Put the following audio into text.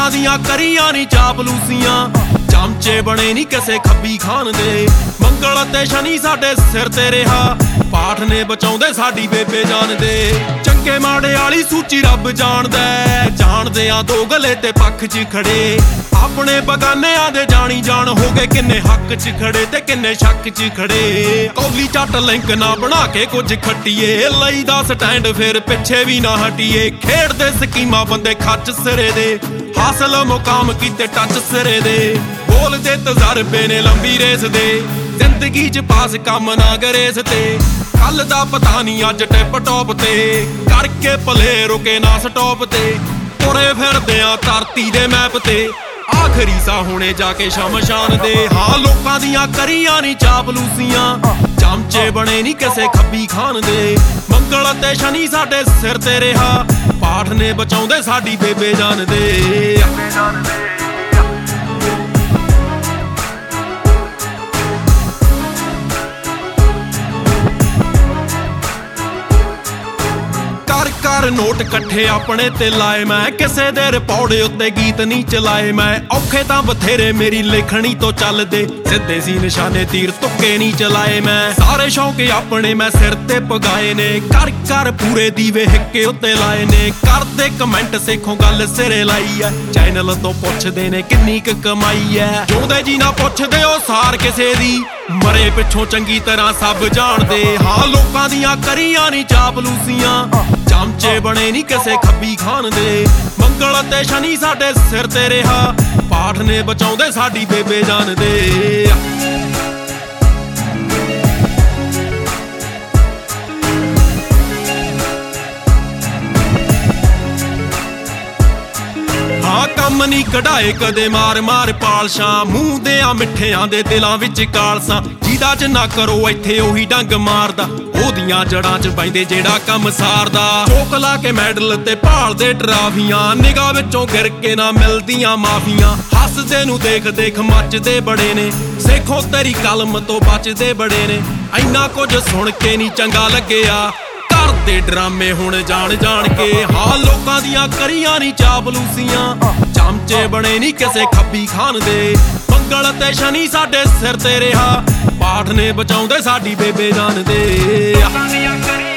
ਲੋਕਾਂ ਦੀਆਂ ਕਰੀਆਂ ਨੀ ਚਾਪਲੂਸੀਆਂ, ਚਮਚੇ ਬਣੇ ਨੀ ਕਿਸੇ ਖੱਬੀ ਖਾਨ ਦੇ। ਮੰਗਲ ਅਤੇ ਸ਼ਨੀ ਸਾਡੇ ਸਿਰ ਤੇ ਰਿਹਾ, ਪਾਠ ਨੇ ਬਚਾਉਂਦੇ ਸਾਡੀ ਬੇਬੇ ਜਾਨ ਦੇ। ਚੰਗੇ ਮਾੜੇ ਵਾਲੀ ਸੂਚੀ ਰੱਬ ਜਾਣਦਾ, ਜਾਣਦੇ ਆ ਦੋ ਗਲੇ ਤੇ ਪੱਖ 'ਚ ਖੜੇ। ਆਪਣੇ ਬਗਾਨਿਆਂ ਦੇ ਜਾਣੀ ਜਾਣ ਹੋ ਗਏ, ਕਿੰਨੇ ਹੱਕ 'ਚ ਖੜੇ ਤੇ ਕਿੰਨੇ ਸ਼ੱਕ 'ਚ ਖੜੇ। ਕੌਲੀ ਚੱਟ ਲਿੰਕ ਨਾ ਬਣਾ ਕੇ ਕੁਝ ਖੱਟੀਏ, ਲਈ ਦਾ ਸਟੈਂਡ ਫਿਰ ਪਿੱਛੇ ਵੀ ਨਾ ਹਟੀਏ। ਖੇਡਦੇ ਸਕੀਮਾਂ ਬੰਦੇ ਖੱਚ ਸਿਰੇ ਦੇ, ਹਾਸਲ ਮੁਕਾਮ ਕੀਤੇ ਟੱਚ ਸਿਰੇ ਦੇ। ਬੋਲਦੇ ਤਜਰਬੇ ਨੇ ਲੰਬੀ ਰੇਸ ਦੇ, ਜ਼ਿੰਦਗੀ 'ਚ ਪਾਸ ਕੰਮ ਨਾ ਗਰੇਸ ਤੇ। ਕੱਲ ਦਾ ਪਤਾ ਨਹੀਂ ਅੱਜ ਟਿਪ ਟੌਪ ਤੇ, ਕਰਕੇ ਭਲੇ ਰੁਕੇ ਨਾ ਸਟਾਪ ਤੇ। ਤੁਰੇ ਫਿਰਦੇ ਆ ਧਰਤੀ ਦੇ ਮੈਪ ਤੇ, ਆਖਰੀ ਸਾਹ ਹੁਣੇ ਜਾ ਕੇ ਸ਼ਮਸ਼ਾਨ ਦੇ। ਹਾਂ ਲੋਕਾਂ ਦੀਆਂ ਕਰੀਆਂ ਨੀ ਚਾਪਲੂਸੀਆਂ, ਚਮਚੇ ਬਣੇ ਨੀ ਕਿਸੇ ਖੱਬੀ ਖਾਨ ਦੇ। ਮੰਗਲ ਅਤੇ ਸ਼ਨੀ ਸਾਡੇ ਸਿਰ ਤੇ ਰਿਹਾ, ਪਾਠ ਨੇ ਬਚਾਉਂਦੇ ਸਾਡੀ ਬੇਬੇ ਜਾਨ ਦੇ। ਕਰ ਨੋਟ ਇਕੱਠੇ ਆਪਣੇ ਤੇ ਲਾਏ, ਮੈਂ ਕਿਸੇ ਦੇ ਰਿਪੌੜੇ ਉੱਤੇ ਗੀਤ ਨਹੀਂ ਚਲਾਏ। ਮੈਂ ਔਖੇ ਤਾਂ ਬਥੇਰੇ ਮੇਰੀ ਲਿਖਣੀ ਤੋਂ ਚੱਲਦੇ, ਸਿੱਧੇ ਸੀ ਨਿਸ਼ਾਨੇ ਤੀਰ ਤੁੱਕੇ ਨਹੀਂ ਚਲਾਏ। ਮੈਂ ਸਾਰੇ ਸ਼ੌਂਕ ਆਪਣੇ ਮੈਂ ਸਿਰ ਤੇ ਪਗਾਏ ਨੇ, ਕਰ ਕਰ ਪੂਰੇ ਦੀਵੇ ਹਿੱਕੇ ਉੱਤੇ ਲਾਏ ਨੇ। ਕਰਦੇ ਕਮੈਂਟ ਸੇਖੋਂ ਗੱਲ ਸਿਰੇ ਲਾਈ ਐ, ਚੈਨਲ ਤੋਂ ਪੁੱਛਦੇ ਨੇ ਕਿੰਨੀ ਕੁ ਕਮਾਈ ਐ। ਜਿਉਂਦੇ ਜੀ ਨਾ ਪੁੱਛਦੇ ਉਹ ਸਾਰ ਕਿਸੇ ਦੀ, ਮਰੇ ਪਿੱਛੋਂ ਚੰਗੀ ਤਰ੍ਹਾਂ ਸਭ ਜਾਣਦੇ। ਹਾਂ ਲੋਕਾਂ ਦੀਆਂ ਕਰੀਆਂ ਨੀ ਚਾਪਲੂਸੀਆਂ, ਚਮਚੇ ਬਣੇ ਨੀ ਕਿਸੇ ਖੱਬੀ ਖਾਨ ਦੇ। ਮੰਗਲ ਅਤੇ ਸ਼ਨੀ ਸਾਡੇ ਸਿਰ ਤੇ ਰਿਹਾ, ਪਾਠ ਨੇ ਬਚਾਉਂਦੇ ਸਾਡੀ ਬੇਬੇ ਜਾਨ ਦੇ। ਕੰਮ ਨੀ ਕਢਾਏ ਕਦੇ ਮਾਰ ਮਾਰ ਪਾਲਸ਼ਾਂ, ਮੂੰਹ ਦੇ ਆ ਮਿੱਠਿਆਂ ਦੇ ਦਿਲਾਂ ਵਿੱਚ ਕਾਲਸਾਂ। ਜਿਹਦਾ ਜਿੰਨਾ ਕਰੋ ਇੱਥੇ ਉਹੀ ਡੰਗ ਮਾਰਦਾ, ਉਹਦੀਆਂ ਜੜਾਂ 'ਚ ਪੈਂਦੇ ਜਿਹੜਾ ਕੰਮ ਸਾਰਦਾ। ਚੋਕ ਲਾ ਕੇ ਮੈਡਲ ਤੇ ਭਾਲਦੇ ਟਰਾਫੀਆਂ, ਨਿਗਾਹ ਵਿੱਚੋਂ ਗਿਰ ਕੇ ਨਾ ਮਿਲਦੀਆਂ ਮਾਫੀਆਂ। ਹੱਸਦੇ ਨੂੰ ਦੇਖ ਦੇਖ ਮੱਚਦੇ ਬੜੇ ਨੇ, ਸੇਖੋਂ ਤੇਰੀ ਕਲਮ ਤੋਂ ਬਚਦੇ ਬੜੇ ਨੇ। ਇੰਨਾ ਕੁਝ ਸੁਣ ਕੇ ਨੀ ਚੰਗਾ ਲੱਗਿਆ, ਕਰਦੇ ਡਰਾਮੇ ਹੁਣ ਜਾਣ ਜਾਣ ਕੇ। ਹਾਂ ਲੋਕਾਂ ਦੀਆਂ ਕਰੀਆਂ ਨੀ ਚਾਪਲੂਸੀਆਂ, ਚਮਚੇ ਬਣੇ ਨੀ ਕਿਸੇ ਖੱਬੀ ਖਾਨ ਦੇ। ਮੰਗਲ ਅਤੇ ਸ਼ਨੀ ਸਾਡੇ ਸਿਰ ਤੇ ਰਿਹਾ, ਪਾਠ ਨੇ ਬਚਾਉਂਦੇ ਸਾਡੀ ਬੇਬੇ ਜਾਨ ਦੇ।